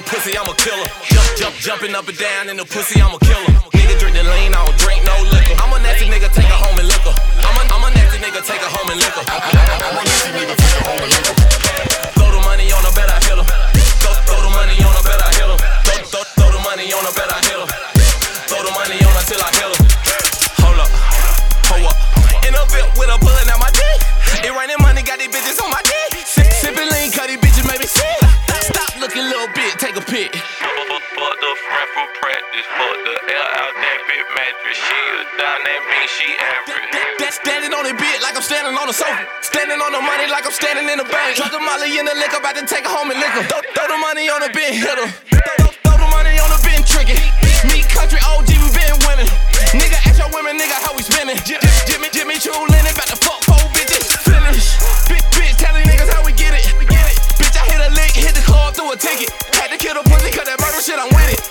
the pussy, I'm a killer. Jumping up and down in the pussy, I'm a killer. Nigga drink the lean, I don't drink no liquor. I'm a nasty nigga, take her home and liquor. I'm a nasty nigga, take her home and liquor. I'm a nasty nigga, take her home and liquor. Throw the money on her, bet I hit her. Throw the money on her, bet I hit her. Throw the money on her, bet I hit her. Throw the money on her till I hit her. Hold up. In a Ville with a bullet out my dick. It raining money, got these bitches on my dick. Sippin' lean, cut these bitches, maybe sick. Stop looking, little bit, take a pic. Fuck the friend from practice. Fuck the air out that big mattress. She a dime, that means she average. That's standing on it bit like I'm standing on the sofa. Standing on the money like I'm standing in the bank. Drop the molly in the liquor, about to take her home and liquor. Throw the money on the bin, hit her. Throw the money on the bin, trick it. Me, country, OG, we been winning. Nigga, ask your women, nigga, how we spinning. Jimmy Choo, Lennon, about to fuck 4 bitches. Finish. Bitch, tell these niggas how we get it. Bitch, I hit a lick, hit the club, threw a ticket. Had to kill the pussy, cause that murder shit, I'm with it.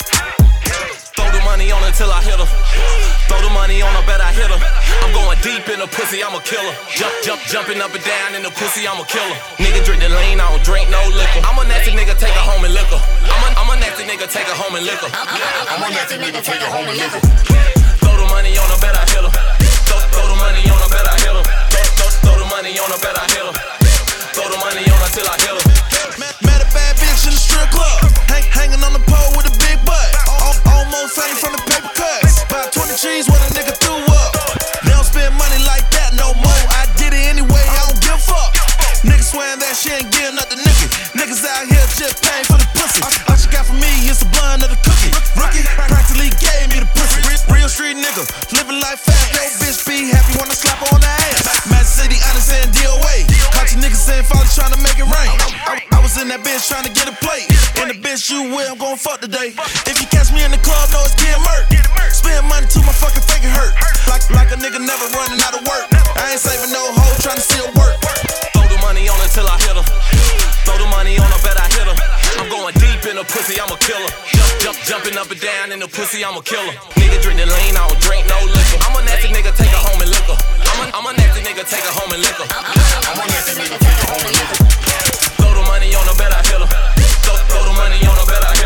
Throw the money on her till I hit her. Throw the money on her, bet I hit her. I'm going deep in the pussy, I'm a killer. Jumping up and down in the pussy, I'm a killer. Nigga drink the lean, I don't drink no liquor. I'm a nasty nigga, take her home and liquor. I'm a nasty nigga, take her home and liquor. I'm a nasty nigga, take her home and liquor. Throw the money on her, bet I hit her. Throw the money on her, bet I hit her. Throw the money on her, bet I hit her. Throw the money on her till I hit her. Met a bad bitch in the strip club. Hanging on the pole with a big butt. Almost hanging from the paper cuts. About 20 trees when a nigga threw up. They don't spend money like that no more. I did it anyway, I don't give a fuck. Niggas swearing that she ain't getting nothing nigga. Niggas out here just paying for the pussy. All she got for me is the bun of the cookie. Rookie practically gave me the pussy. Real street nigga, living life fast. Yo, bitch be happy when I slap her on the ass. Magic City, honest and DOA. Caught you niggas saying folly trying to make it rain. I was in that bitch trying to get a plate. And the bitch you with, I'm gon' fuck today. If you catch me in the club, know it's getting murked. Spend money till my fucking finger hurt. Like a nigga never running out of work. I ain't saving no hoe trying to steal work. Throw the money on her till I hit her. Throw the money on her, bet I hit her. I'm going deep in the pussy, I'm a killer. Jumping up and down in the pussy, I'm a killer. Nigga drink the lean, I don't drink no liquor. I'm a nasty nigga, take her home and liquor. I'm a nasty nigga, take her home and liquor. I'm a nasty nigga, take her home and liquor. Throw the money on her, bet I hit her. Throw the money on her, bet I hit her.